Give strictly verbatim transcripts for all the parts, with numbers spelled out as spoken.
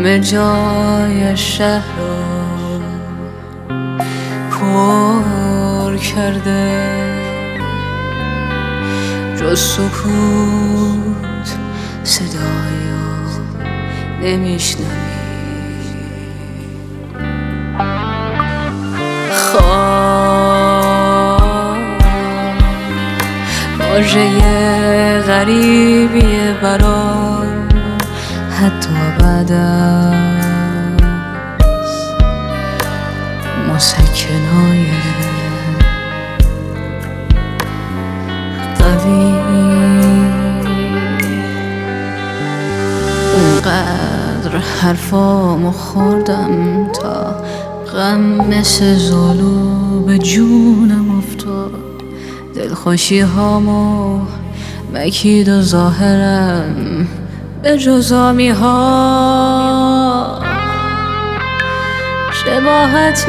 همه جای شهر رو پر کرده، جز سکوت صدایی رو نمیشنوی. خواب واژه غریبیه برام، حتی بعد از مسکنای قوی. اونقدر حرفامو خوردم تا غم مثل زالو به جونم افتاد. دلخوشی هامو مکید و ظاهرم به جزامی ها شباهت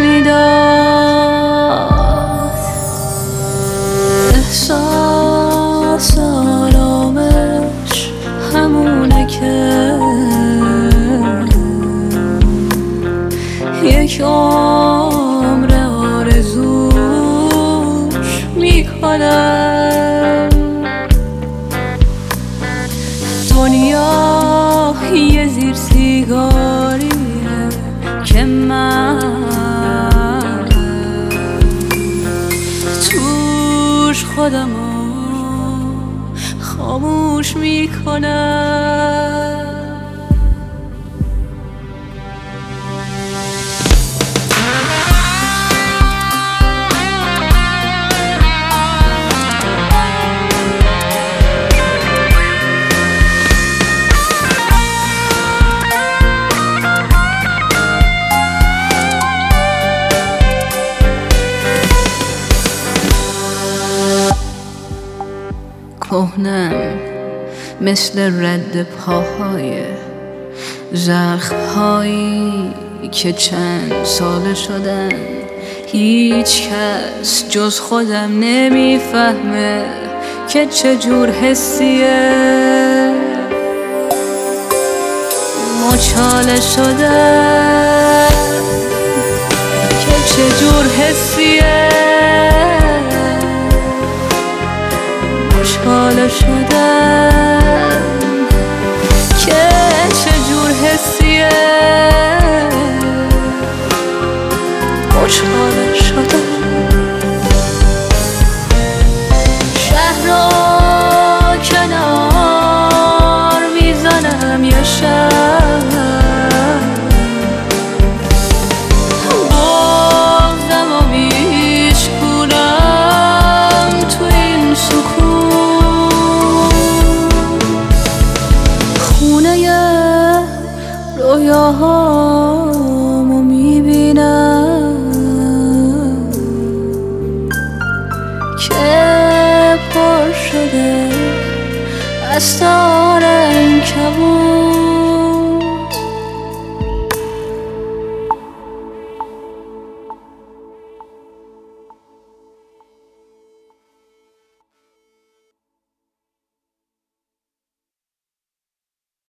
میداد. احساس آرامش همونه که یک عمر آرزوش میکنم. دنیا یه زیر سیگاریه که من توش خودمو خاموش میکنم. کهنم مثل رد پاهای زخم‌هایی که چند ساله شدن. هیچ کس جز خودم نمیفهمه که چجور حسیه. مچاله شدن که چجور حسیه. مچاله شدن که چجور حسیه. مچاله شدن. شهر رو کنار میزنم یه شب، بغضم و میشکونم تو این سکون. خونه رویاهامو میبینم که پر شده از تار عنکبوت.